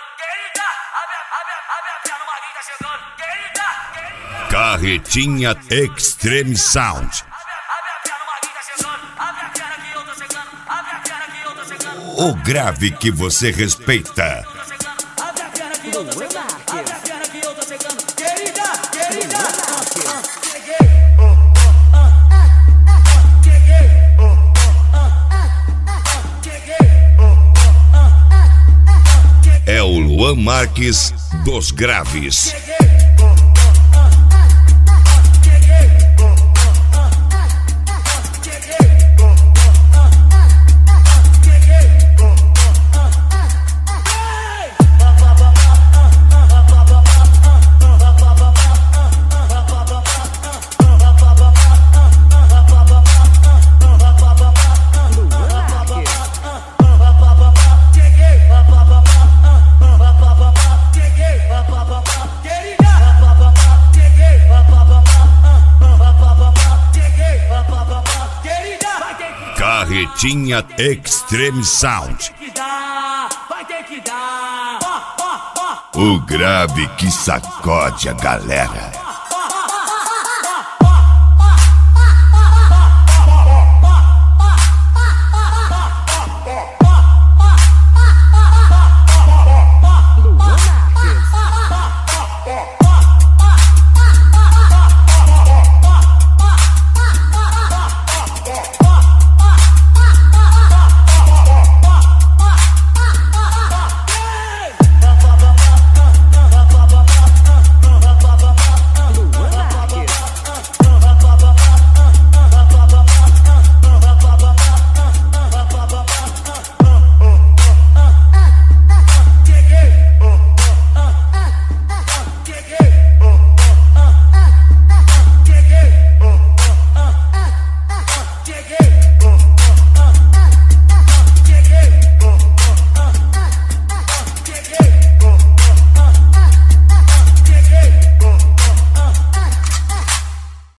Querida, abre a perna, o Maguinho tá chegando. Querida. Carretinha Extreme Sound. Abre a perna, o Maguinho tá chegando. Abre a perna que eu tô chegando. Abre a perna que eu tô chegando. O grave que você respeita. Abre a perna que eu tô chegando. Abre a perna que eu tô chegando. Querida. Cheguei. É o Luan Marques dos Graves. Carretinha Extreme Sound. Vai ter que dar. O grave que sacode a galera.